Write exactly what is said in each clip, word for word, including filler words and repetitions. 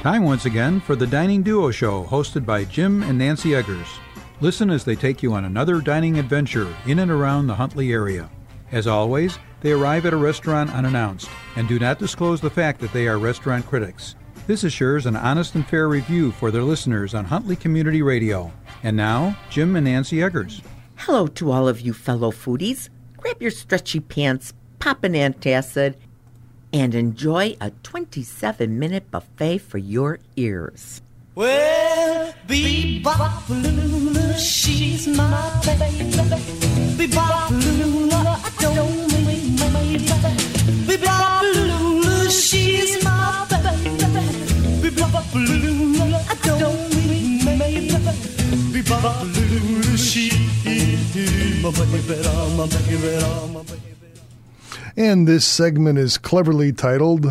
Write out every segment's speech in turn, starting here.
Time once again for the Dining Duo Show, hosted by Jim and Nancy Eggers. Listen as they take you on another dining adventure in and around the Huntley area. As always, they arrive at a restaurant unannounced and do not disclose the fact that they are restaurant critics. This assures an honest and fair review for their listeners on Huntley Community Radio. And now, Jim and Nancy Eggers. Hello to all of you fellow foodies. Grab your stretchy pants, pop an antacid, and enjoy a twenty-seven minute buffet for your ears. Well, Bebop-a-lula, she's my baby. Bebop-a-lula, I don't mean my baby. Bebop-a-lula, she's my baby. Bebop-a-lula, I don't mean my baby. Bebop-a-lula, she's my baby, my baby, my baby. And this segment is cleverly titled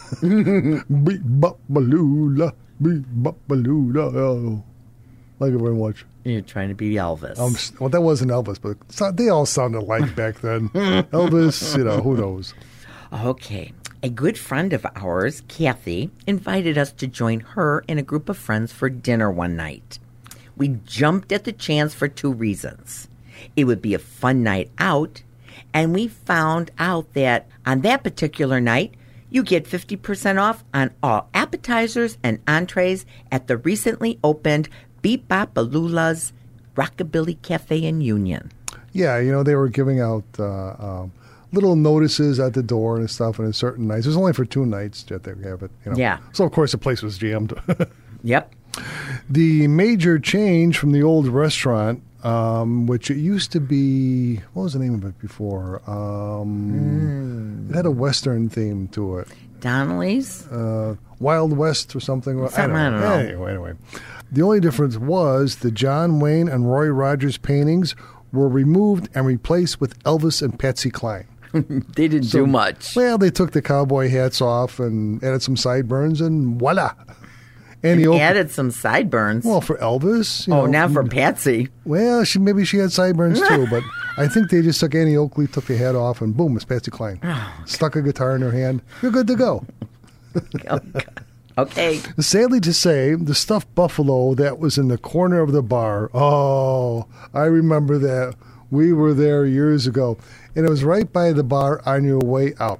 Bebop-a-lula, Bebop-a-lula. Oh, like it very much. You're trying to be Elvis. Um, well, that wasn't Elvis, but they all sounded alike back then. Elvis, you know, who knows? Okay. A good friend of ours, Kathy, invited us to join her and a group of friends for dinner one night. We jumped at the chance for two reasons. It would be a fun night out, and we found out that on that particular night, you get fifty percent off on all appetizers and entrees at the recently opened Bebop-a-lula's Rockabilly Cafe in Union. Yeah, you know, they were giving out uh, um, little notices at the door and stuff on certain nights. It was only for two nights that they have it. You know. Yeah. So, of course, the place was jammed. Yep. The major change from the old restaurant, um, which it used to be, what was the name of it before? Um, mm. It had a Western theme to it. Donnelly's? Uh, Wild West or something. Something, I don't know. Anyway, anyway. The only difference was the John Wayne and Roy Rogers paintings were removed and replaced with Elvis and Patsy Cline. They didn't so, do much. Well, they took the cowboy hats off and added some sideburns, and voila. And, and he added some sideburns. Well, for Elvis. You oh, know, not for Patsy. Well, she maybe she had sideburns too, but I think they just took Annie Oakley, took the hat off, and boom, it's Patsy Cline. Oh, stuck a guitar in her hand. You're good to go. Oh, okay. Sadly to say, the stuffed buffalo that was in the corner of the bar, oh, I remember that. We were there years ago, and it was right by the bar on your way out.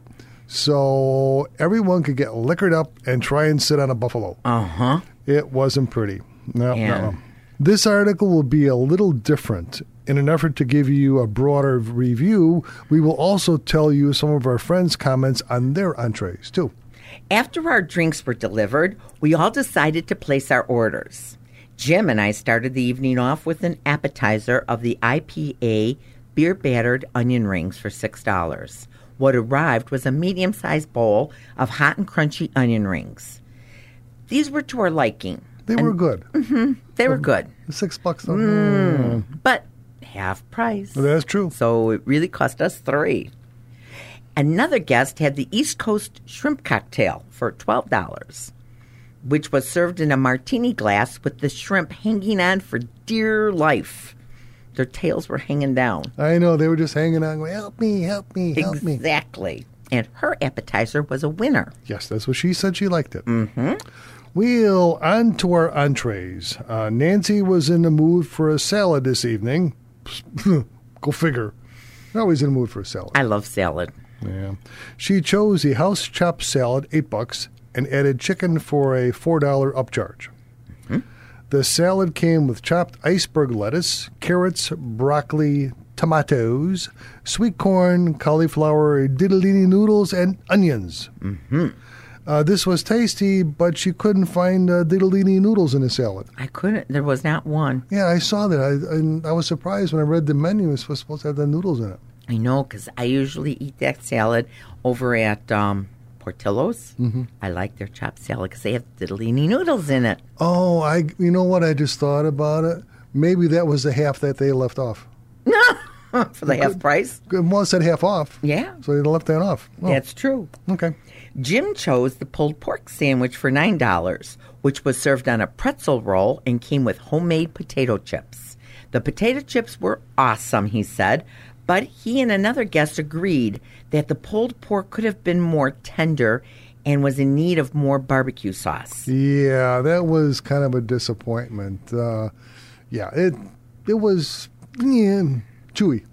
So everyone could get liquored up and try and sit on a buffalo. Uh-huh. It wasn't pretty. No, yeah. no. This article will be a little different. In an effort to give you a broader review, we will also tell you some of our friends' comments on their entrees, too. After our drinks were delivered, we all decided to place our orders. Jim and I started the evening off with an appetizer of the I P A beer-battered onion rings for six dollars. What arrived was a medium-sized bowl of hot and crunchy onion rings. These were to our liking. They and, were good. Mm-hmm, they were um, good. Six bucks. Mm, mm. But half price. Well, that's true. So it really cost us three. Another guest had the East Coast shrimp cocktail for twelve dollars, which was served in a martini glass with the shrimp hanging on for dear life. Their tails were hanging down. I know. They were just hanging on going, help me, help me, help exactly. me. Exactly. And her appetizer was a winner. Yes, that's what she said. She liked it. Mm-hmm. We'll on to our entrees. Uh, Nancy was in the mood for a salad this evening. Go figure. Always in the mood for a salad. I love salad. Yeah. She chose the house chopped salad, eight bucks, and added chicken for a four dollar upcharge. Mm-hmm. The salad came with chopped iceberg lettuce, carrots, broccoli, tomatoes, sweet corn, cauliflower, diddlini noodles, and onions. Mm-hmm. Uh, this was tasty, but she couldn't find uh, diddlini noodles in the salad. I couldn't. There was not one. Yeah, I saw that. I, and I was surprised when I read the menu. It was supposed to have the noodles in it. I know, because I usually eat that salad over at um, Portillo's. Mm-hmm. I like their chopped salad because they have diddlini noodles in it. Oh, I. You know what? I just thought about it. Maybe that was the half that they left off. For the half price? Well, it said half off. Yeah. So they left that off. Oh. That's true. Okay. Jim chose the pulled pork sandwich for nine dollars, which was served on a pretzel roll and came with homemade potato chips. The potato chips were awesome, he said, but he and another guest agreed that the pulled pork could have been more tender and was in need of more barbecue sauce. Yeah, that was kind of a disappointment. Uh, yeah, it it was yeah, chewy.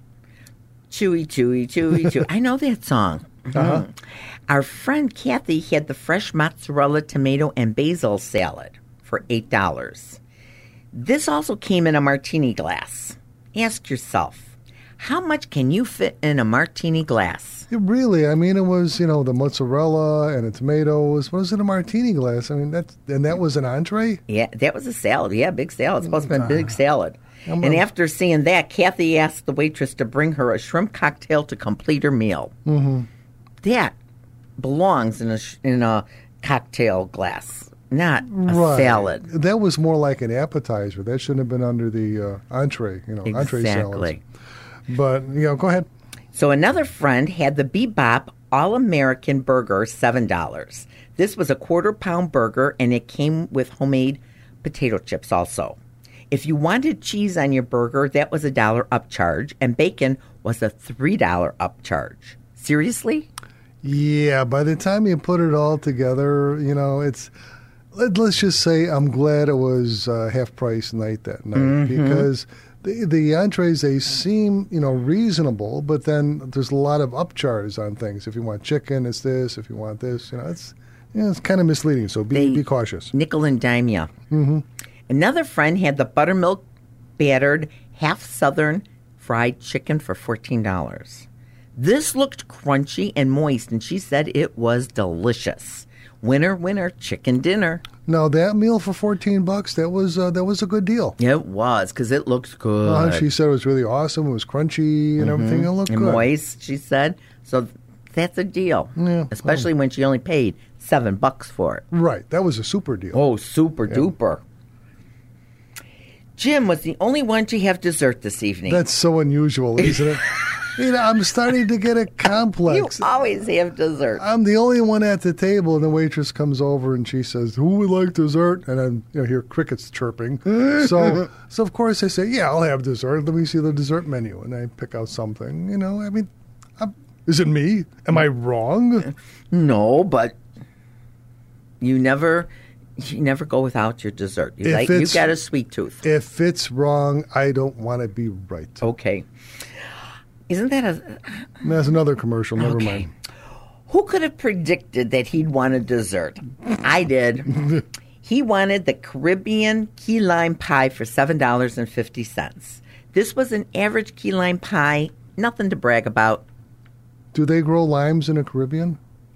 Chewy, chewy, chewy, chewy. I know that song. Uh-huh. Mhm. Our friend Kathy had the fresh mozzarella, tomato, and basil salad for eight dollars. This also came in a martini glass. Ask yourself, how much can you fit in a martini glass? It really, I mean, it was, you know, the mozzarella and the tomatoes. What was in a martini glass? I mean, that and that was an entree? Yeah, that was a salad. Yeah, big salad. It's supposed to be a big salad. I'm And a- after seeing that, Kathy asked the waitress to bring her a shrimp cocktail to complete her meal. Mm-hmm. That belongs in a sh- in a cocktail glass, not a Right. salad. That was more like an appetizer. That shouldn't have been under the uh, entree, you know, entree salads. Exactly. But, you know, go ahead. So another friend had the Bebop All-American Burger, seven dollars. This was a quarter-pound burger, and it came with homemade potato chips also. If you wanted cheese on your burger, that was a dollar upcharge, and bacon was a three dollar upcharge. Seriously? Yeah, by the time you put it all together, you know, it's, let, let's just say I'm glad it was uh, half price night that night Mm-hmm. because the, the entrees, they seem, you know, reasonable, but then there's a lot of upcharges on things. If you want chicken, it's this. If you want this, you know, it's, you know, it's kind of misleading, so be, They- be cautious. Nickel and dime ya. Mm-hmm. Another friend had the buttermilk battered half southern fried chicken for fourteen dollars. This looked crunchy and moist, and she said it was delicious. Winner, winner, chicken dinner. Now, that meal for fourteen bucks, that was uh, that was a good deal. It was, because it looked good. Uh, she said it was really awesome. It was crunchy and everything. It looked and good. moist, she said. So that's a deal. Yeah. Especially when she only paid seven bucks for it. Right. That was a super deal. Oh, super duper. Jim was the only one to have dessert this evening. That's so unusual, isn't it? You know, I'm starting to get a you complex. always have dessert. I'm the only one at the table, and the waitress comes over and she says, "Who would like dessert?" And then you know, hear crickets chirping. So, so of course I say, "Yeah, I'll have dessert. Let me see the dessert menu." And I pick out something. You know, I mean, I'm, is it me? Am I wrong? No, but you never you never go without your dessert. You If like you it's- got a sweet tooth. If it's wrong, I don't want to be right. Okay. Isn't that a That's another commercial. Never okay. mind. Who could have predicted that he'd want a dessert? I did. He wanted the Caribbean key lime pie for seven dollars and fifty cents. This was an average key lime pie, nothing to brag about. Do they grow limes in the Caribbean?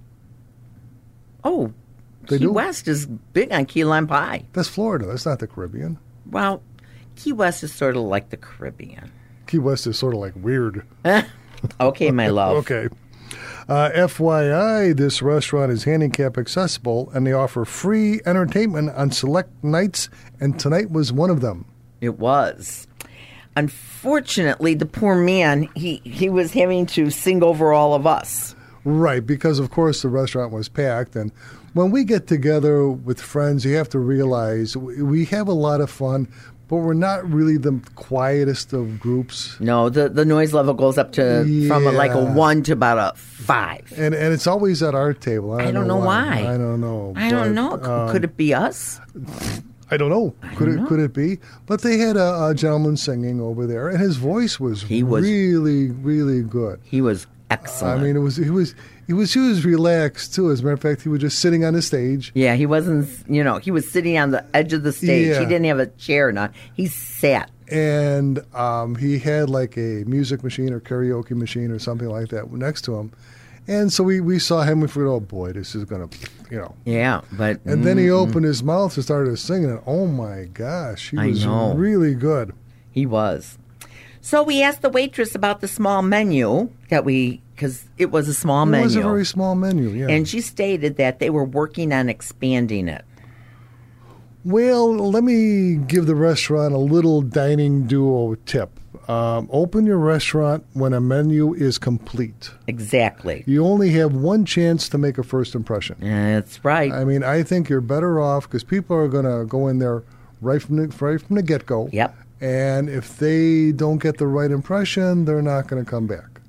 Oh, They Key do? West is big on key lime pie. That's Florida. That's not the Caribbean. Well, Key West is sort of like the Caribbean. Key West is sort of like weird. Okay, my love. Okay. Uh, F Y I, this restaurant is handicap accessible, and they offer free entertainment on select nights, and tonight was one of them. It was. Unfortunately, the poor man, he, he was having to sing over all of us. Right, because of course the restaurant was packed, and when we get together with friends, you have to realize we we have a lot of fun, but we're not really the quietest of groups. No, the, the noise level goes up to from a, like a Yeah. one to about a five. And and it's always at our table. I don't, I don't know why. I don't know. I don't but, know. um, Could it be us? I don't know. Could don't it know. could it be? But they had a, a gentleman singing over there, and his voice was, He was- really, really good. He was excellent. I mean, it was he was he was he was relaxed too. As a matter of fact, he was just sitting on the stage. yeah, he wasn't, you know, he was sitting on the edge of the stage. Yeah. He didn't have a chair. Not. He sat. And um, he had like a music machine or karaoke machine or something like that next to him. And so we, we saw him and we thought, oh boy, this is going to, you know. Yeah, but And then he mm, opened his mouth and started singing. And oh my gosh, he I was know. really good. he was. So we asked the waitress about the small menu that we, because it was a small It menu. was a very small menu, yeah. And she stated that they were working on expanding it. Well, let me give the restaurant a little dining duo tip. Um, open your restaurant when a menu is complete. Exactly. You only have one chance to make a first impression. That's right. I mean, I think you're better off because people are going to go in there right from the, right from the get-go. Yep. And if they don't get the right impression, they're not going to come back.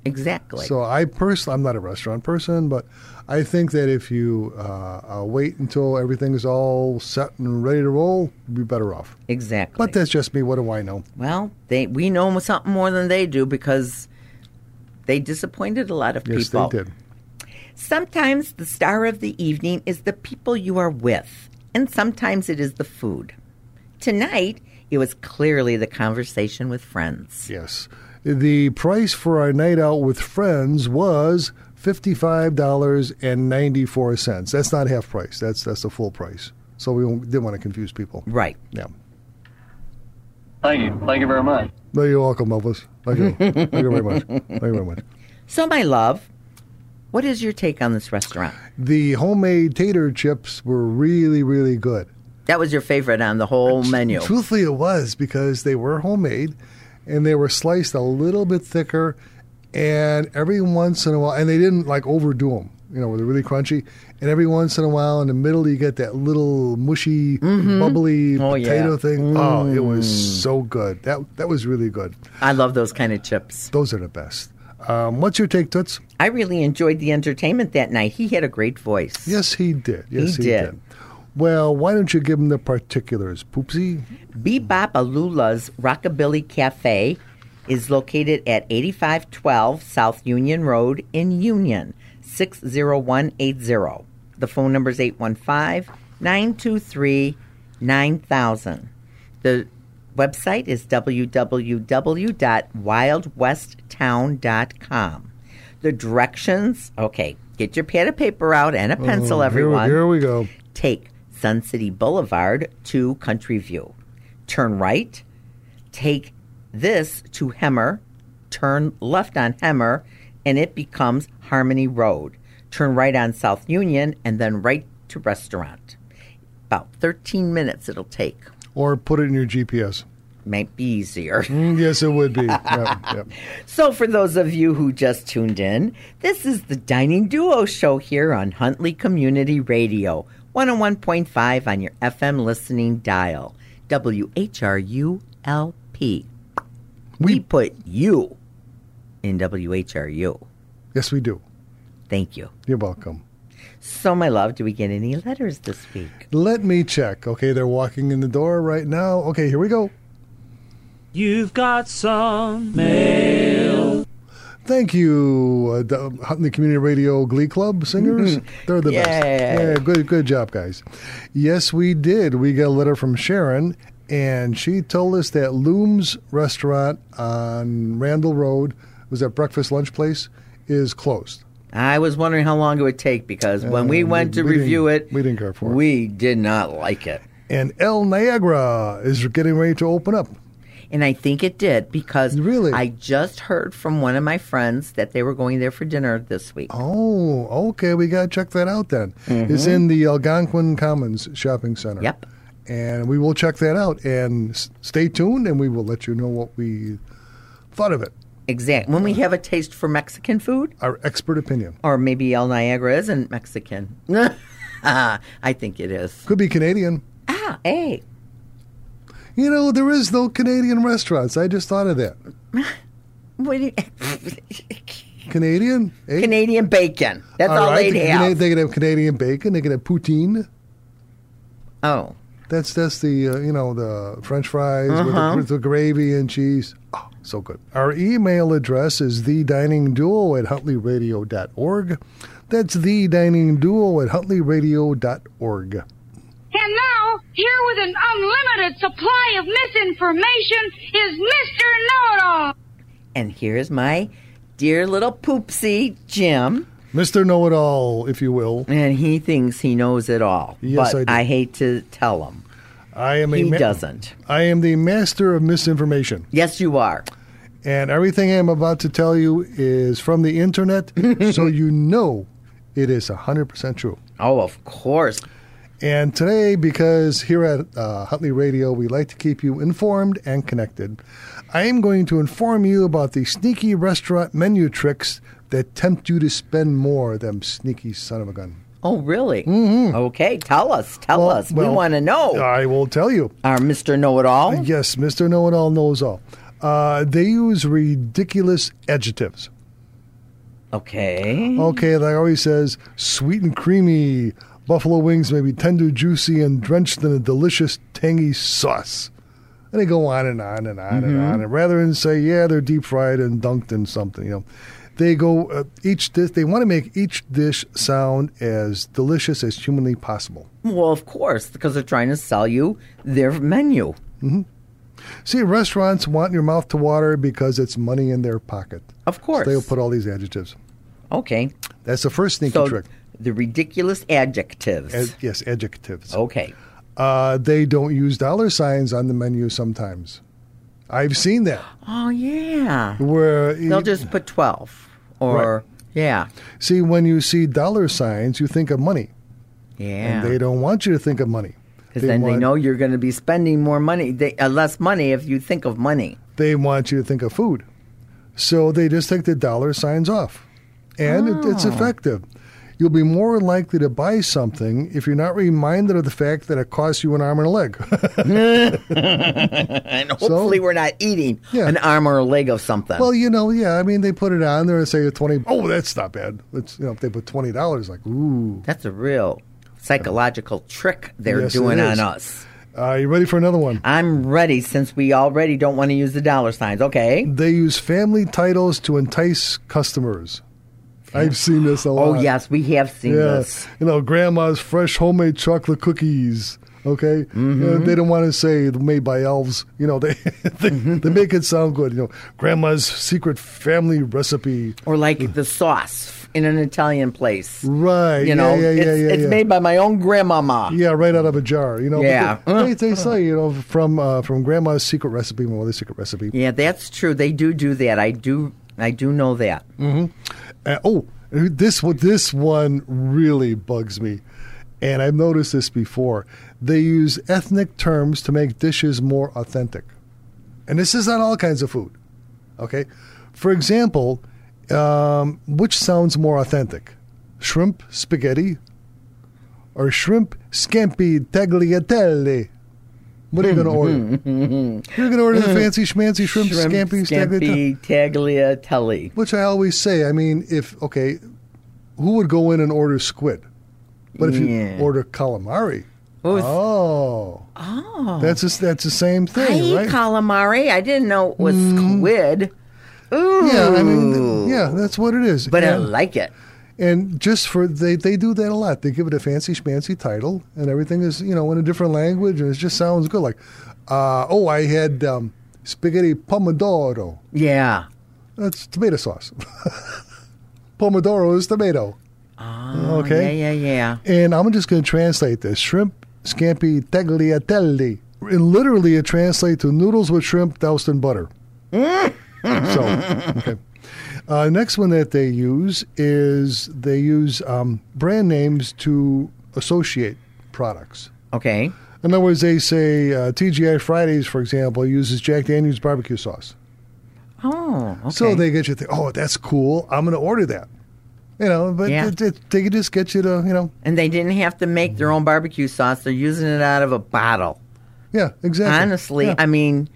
Exactly. So I personally, I'm not a restaurant person, but I think that if you uh, uh, wait until everything's all set and ready to roll, you'd be better off. Exactly. But that's just me. What do I know? Well, they we know something more than they do because they disappointed a lot of Yes, people. they did. Sometimes the star of the evening is the people you are with, and sometimes it is the food. Tonight, it was clearly the conversation with friends. Yes. The price for our night out with friends was fifty-five dollars and ninety-four cents. That's not half price. That's that's the full price. So we don't- didn't want to confuse people. Right. Yeah. Thank you. Thank you very much. No, you're welcome, Elvis. Thank you. Thank you very much. Thank you very much. So, my love, what is your take on this restaurant? The homemade tater chips were really, really good. That was your favorite on the whole menu. Truthfully, it was because they were homemade and they were sliced a little bit thicker. And every once in a while, and they didn't like overdo them, you know, they're really crunchy. And every once in a while, in the middle, you get that little mushy, bubbly Oh, potato yeah. thing. Oh, it was so good. That that was really good. I love those kind of chips. Those are the best. Um, what's your take, Toots? I really enjoyed the entertainment that night. He had a great voice. Yes, he did. Yes, He he, did. did. Well, why don't you give him the particulars, Poopsie? Bebop Alula's Rockabilly Cafe is located at eighty-five twelve South Union Road in Union, six zero one eight zero. The phone number is eight one five, nine two three, nine thousand. The website is w w w dot wild west town dot com. The directions, okay, get your pad of paper out and a pencil, Oh, everyone. Here, here we go. Take Sun City Boulevard to Country View. Turn right. Take this to Hemmer. Turn left on Hemmer, and it becomes Harmony Road. Turn right on South Union, and then right to restaurant. About thirteen minutes it'll take. Or put it in your G P S. Might be easier. Mm, yes, it would be. Yep, yep. So, for those of you who just tuned in, this is the Dining Duo Show here on Huntley Community Radio, one oh one point five on your F M listening dial, W H R U L P. We put you in W H R U. Yes, we do. Thank you. You're welcome. So, my love, do we get any letters this week? Let me check. Okay, they're walking in the door right now. Okay, here we go. You've got some mail. Thank you, uh, the Huntley Community Radio Glee Club singers. They're the best. Yay. Yeah, good, good job, guys. Yes, we did. We got a letter from Sharon, and she told us that Loom's restaurant on Randall Road, was that breakfast lunch place, is closed. I was wondering how long it would take because when we Uh, went to we review didn't- it, we didn't care for it. we did not like it. And El Niagara is getting ready to open up. And I think it did because Really? I just heard from one of my friends that they were going there for dinner this week. Oh, okay. We got to check that out then. It's in the Algonquin Commons Shopping Center. Yep. And we will check that out. And s- stay tuned, and we will let you know what we thought of it. Exactly. When we have a taste for Mexican food, Our expert opinion. or maybe El Niagara isn't Mexican. I think it is. Could be Canadian. Ah, hey. You know, there is no Canadian restaurants. I just thought of that. What do you, Canadian? Eh? Canadian bacon. That's all, right. they'd They, have. can, they can have Canadian bacon. They can have poutine. Oh. That's that's the uh, you know the French fries with, the, with the gravy and cheese. Oh, so good. Our email address is thediningduo at huntleyradio dot org. That's thediningduo at huntleyradio dot org. And now, here with an unlimited supply of misinformation is Mister Know-It-All. And here's my dear little poopsie, Jim. Mister Know-It-All, if you will. And he thinks he knows it all. Yes, but I do. hate to tell him. I am a He ma- doesn't. I am the master of misinformation. Yes, you are. And everything I'm about to tell you is from the internet, so you know it is one hundred percent true. Oh, of course. And today, because here at uh, Huntley Radio, we like to keep you informed and connected, I am going to inform you about the sneaky restaurant menu tricks that tempt you to spend more, them sneaky son of a gun. Oh, really? Mm-hmm. Okay, tell us. Tell Well- us. well, we want to know. I will tell you. Our Mister Know-It-All. Yes, Mister Know-It-All knows all. Uh, they use ridiculous adjectives. Okay. Okay, like always says, sweet and creamy. Buffalo wings may be tender, juicy, and drenched in a delicious, tangy sauce. And they go on and on and on mm-hmm. and on. And rather than say, yeah, they're deep fried and dunked in something, you know, they go uh, each dish. They want to make each dish sound as delicious as humanly possible. Well, of course, because they're trying to sell you their menu. Mm-hmm. See, restaurants want your mouth to water because it's money in their pocket. Of course. So they'll put all these adjectives. Okay. That's the first sneaky so trick. The ridiculous adjectives. Ad, yes, adjectives. Okay. Uh, they don't use dollar signs on the menu sometimes. I've seen that. Oh, yeah. Where they'll just put twelve. Or, right. yeah. See, when you see dollar signs, you think of money. Yeah. And they don't want you to think of money. Because then want, they know you're going to be spending more money, they, uh, less money if you think of money. They want you to think of food. So they just take the dollar signs off. And oh. it, it's effective. You'll be more likely to buy something if you're not reminded of the fact that it costs you an arm and a leg. And hopefully so, we're not eating yeah. an arm or a leg of something. Well, you know, yeah, I mean, they put it on there and say twenty. Oh, that's not bad. It's, you know, if they put twenty dollars, like, ooh. That's a real psychological trick they're yes, doing on us. Are uh, you ready for another one? I'm ready, since we already don't want to use the dollar signs. Okay. They use family titles to entice customers. I've seen this a lot. Oh, yes, we have seen yeah. this. You know, grandma's fresh homemade chocolate cookies. Okay? Mm-hmm. You know, they don't want to say made by elves. You know, they they, mm-hmm. they make it sound good. You know, grandma's secret family recipe. Or like the sauce in an Italian place. Right. You know, yeah, yeah, it's, yeah, yeah, it's yeah. made by my own grandmama. Yeah, right out of a jar. You know, yeah. They, they, they say, you know, from uh, from grandma's secret recipe, my mother's secret recipe. Yeah, that's true. They do do that. I do, I do know that. Mm-hmm. Uh, oh, This this one really bugs me, and I've noticed this before. They use ethnic terms to make dishes more authentic, and this is on all kinds of food. Okay, for example, um, which sounds more authentic, shrimp spaghetti or shrimp scampi tagliatelle? What are you going to order? You're going to order the fancy schmancy shrimp, shrimp scampi, scampi tagliatelle. Which I always say, I mean, if, okay, who would go in and order squid? But if yeah. you order calamari, oh, oh, oh. that's a, that's the same thing, I eat right? calamari. I didn't know it was mm. squid. Ooh. Yeah, I mean, yeah, that's what it is. But and, I like it. And just for, they, they do that a lot. They give it a fancy schmancy title, and everything is, you know, in a different language, and it just sounds good. Like, uh, oh, I had um, spaghetti pomodoro. Yeah. That's tomato sauce. Pomodoro is tomato. Oh, okay. Yeah, yeah, yeah. And I'm just going to translate this. Shrimp scampi tagliatelle. And literally it translates to noodles with shrimp doused in butter. So, okay. Uh, next one that they use is they use um, brand names to associate products. Okay. In other words, they say uh, T G I Fridays, for example, uses Jack Daniel's barbecue sauce. Oh, okay. So they get you to think, oh, that's cool. I'm going to order that. You know, but yeah. it, it, they can just get you to, you know. And they didn't have to make their own barbecue sauce. They're using it out of a bottle. Yeah, exactly. Honestly, yeah. I mean,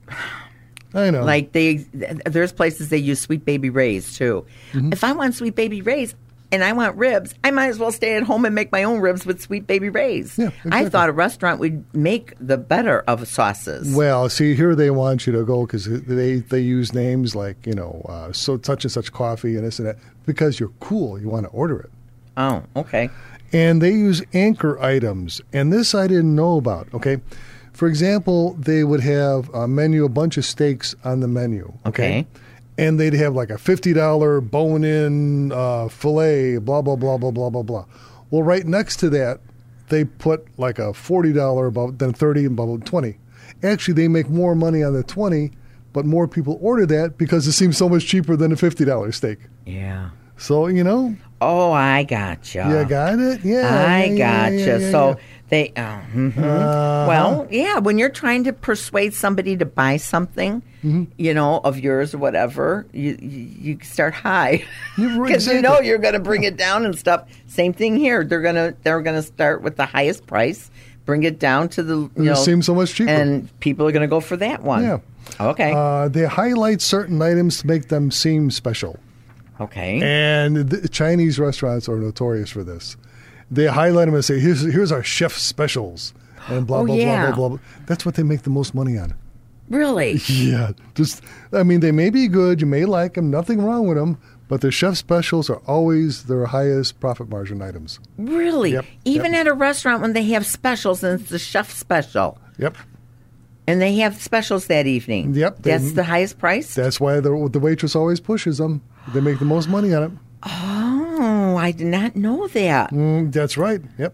I know. Like they, there's places they use Sweet Baby Ray's too. Mm-hmm. If I want Sweet Baby Ray's and I want ribs, I might as well stay at home and make my own ribs with Sweet Baby Ray's. Yeah, exactly. I thought a restaurant would make the better of sauces. Well, see, here they want you to go because they, they use names like, you know, uh, so such and such coffee and this and that because you're cool. You want to order it. Oh, okay. And they use anchor items. And this I didn't know about, okay? For example, they would have a menu, a bunch of steaks on the menu. Okay. okay? And they'd have like a fifty dollars bone-in uh, filet, blah, blah, blah, blah, blah, blah, blah. Well, right next to that, they put like a forty dollars, about, then thirty and blah, blah, twenty. Actually, they make more money on the twenty, but more people order that because it seems so much cheaper than a fifty dollars steak. Yeah. So, you know. Oh, I gotcha. You got it? Yeah. I yeah, gotcha. Yeah, yeah, yeah, so yeah. they, uh, mm-hmm. uh-huh. well, yeah, when you're trying to persuade somebody to buy something, mm-hmm. you know, of yours or whatever, you you, you start high because exactly. you know you're going to bring it down and stuff. Same thing here. They're gonna they're gonna start with the highest price, bring it down to the you it know, seems so much cheaper, and people are going to go for that one. Yeah. Okay. Uh, they highlight certain items to make them seem special. Okay. And the Chinese restaurants are notorious for this. They highlight them and say, here's, here's our chef specials. And blah, Oh, blah, yeah. blah, blah, blah, blah. That's what they make the most money on. Really? Yeah. Just, I mean, they may be good. You may like them. Nothing wrong with them. But the chef specials are always their highest profit margin items. Really? Yep, Even yep. at a restaurant when they have specials and it's the chef special. Yep. And they have specials that evening. Yep, they- That's the highest price? That's why the, the waitress always pushes them. They make the most money on it. Oh, I did not know that. Mm, that's right. Yep.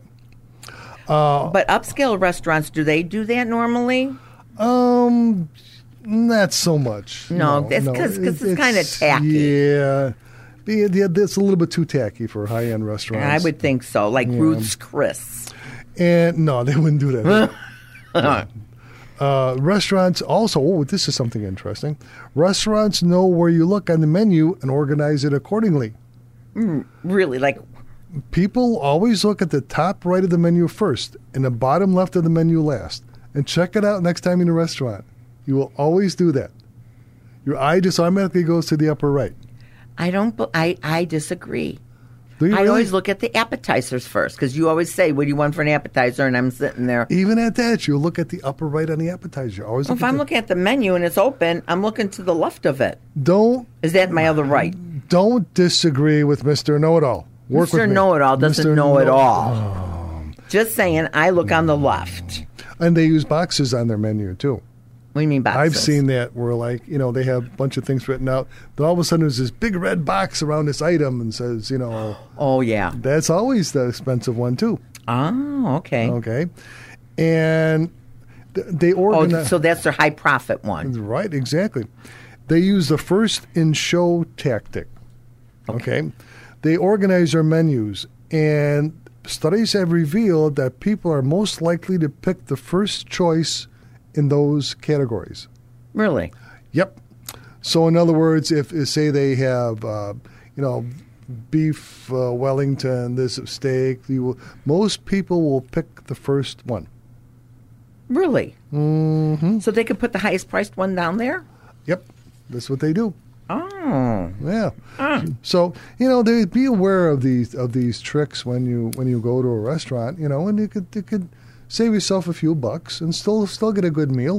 But upscale restaurants, do they do that normally? Um, not so much. No, that's 'cause- 'cause it's kinda tacky. Yeah. Yeah, yeah, that's a little bit too tacky for high-end restaurants. I would think so, like Ruth's Chris. And no, they wouldn't do that. uh, restaurants also, oh, this is something interesting. Restaurants know where you look on the menu and organize it accordingly. Really, like, People always look at the top right of the menu first and the bottom left of the menu last. And check it out next time in a restaurant. You will always do that. Your eye just automatically goes to the upper right. I don't, bu- I, I disagree. Do you I really? always look at the appetizers first because you always say, what do you want for an appetizer? And I'm sitting there. Even at that, you look at the upper right on the appetizer. You always look If at I'm the- looking at the menu and it's open, I'm looking to the left of it. Don't Is that my other right? don't disagree with Mister Know-It-all. Work Mister with me. Know-It-all doesn't Mister know it Know- all. Just saying, I look on the left. And they use boxes on their menu too. What do you mean boxes? I've seen that where, like, you know, they have a bunch of things written out. Then all of a sudden there's this big red box around this item and says, you know, Oh, yeah. that's always the expensive one too. Oh, okay. Okay. And th- they Oh, organize. so that's their high profit one. Right, exactly. They use the first in show tactic. Okay. They organize their menus, and studies have revealed that people are most likely to pick the first choice in those categories. Really? Yep. So, in other words, if, if say they have, uh, you know, beef uh, Wellington, this steak, you will, most people will pick the first one. Really? Mm-hmm. So they could put the highest priced one down there? Yep. That's what they do. Oh. Yeah. So, you know, they be aware of these of these tricks when you when you go to a restaurant, you know, and you could you could save yourself a few bucks and still still get a good meal.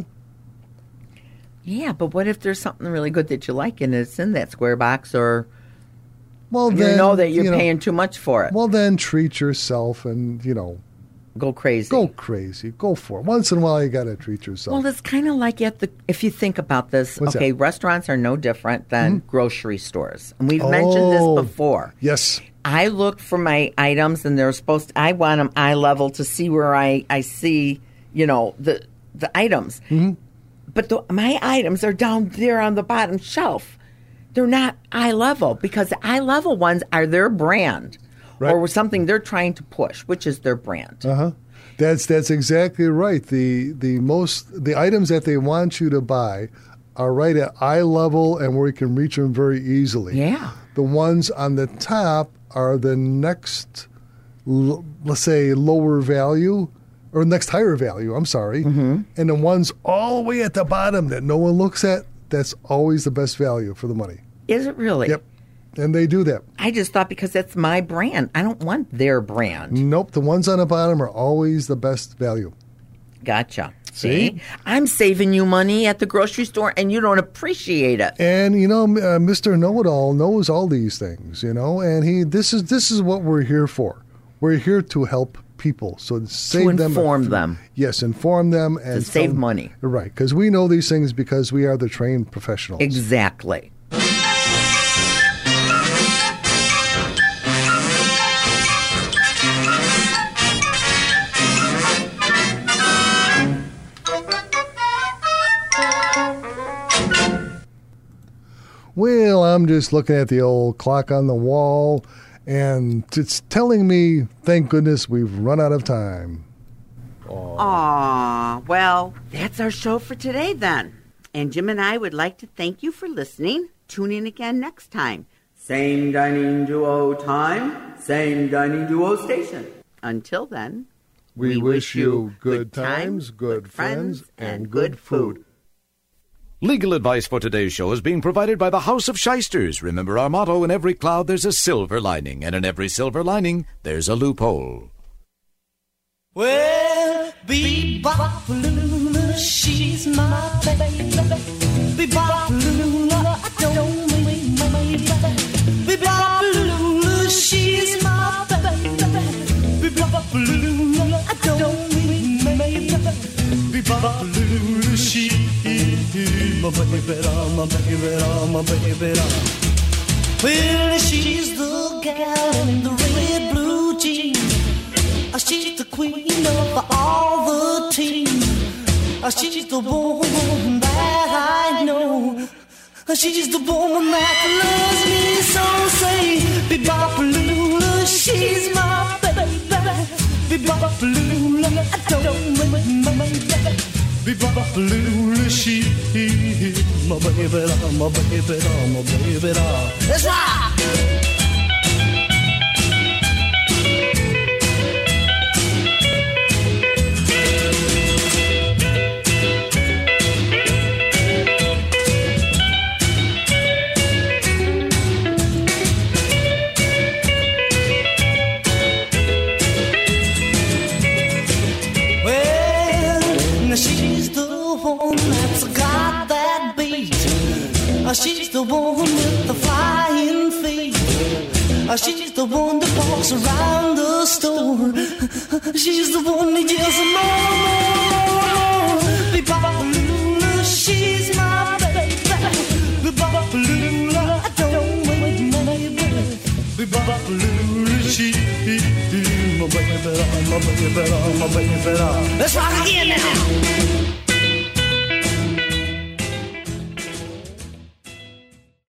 Yeah, but what if there's something really good that you like and it's in that square box, or Well, you then know that you're you know, paying too much for it? Well, then treat yourself and, you know, Go crazy. go crazy. Go for it. Once in a while you got to treat yourself. Well, it's kind of like at the, if you think about this, What's okay, that? restaurants are no different than grocery stores. And we've mentioned Oh. this before. Yes. I look for my items, and they're supposed to, I want them eye level to see where I, I see, you know, the the items. Mm-hmm. But the, my items are down there on the bottom shelf. They're not eye level because the eye level ones are their brand Right. or something they're trying to push, which is their brand. Uh-huh. That's that's exactly right. The the most the items that they want you to buy are right at eye level and where you can reach them very easily. Yeah. The ones on the top are the next, l- let's say, lower value or next higher value. I'm sorry. Mm-hmm. And the ones all the way at the bottom that no one looks at, that's always the best value for the money. Is it really? Yep. And they do that. I just thought because that's my brand. I don't want their brand. Nope. The ones on the bottom are always the best value. Gotcha. See? I'm saving you money at the grocery store and you don't appreciate it. And you know, uh, Mister Know-It-all knows all these things. You know, and he this is this is what we're here for. We're here to help people. So save them, inform them. Yes, inform them and To save tell them- money. Right, because we know these things because we are the trained professionals. Exactly. Well, I'm just looking at the old clock on the wall, and it's telling me, thank goodness we've run out of time. Aw, well, that's our show for today then. And Jim and I would like to thank you for listening. Tune in again next time. Same Dining Duo time, same Dining Duo station. Until then, We, wish you good times, good friends, and good food. Legal advice for today's show is being provided by the House of Shysters. Remember our motto, in every cloud there's a silver lining, and in every silver lining there's a loophole. Well, Bebop Lula, she's my baby. Bebop Lula, I don't mean my baby. Bebop Lula, she's my baby. Bebop Lula, I don't mean my baby. Bebop Lula, she's my baby, my baby, my baby. Well, she's the gal in the red blue jeans. She's the queen of all the team. She's the woman that I know. She's the woman that loves me so. Say, Bebop Lula, she's my baby. Bebop Lula, I don't mean my baby. Bebop Lula, she's my baby, my baby, my baby. Let's rock! She's the one that's got that beat. She's the one with the flying feet. She's the one that walks around the store. She's the one that yells more, more, more. Bebop Lula, she's my baby. Bebop Lula, I don't wait my baby. Bebop Lula, she's my baby, my baby, my baby. Let's rock again now.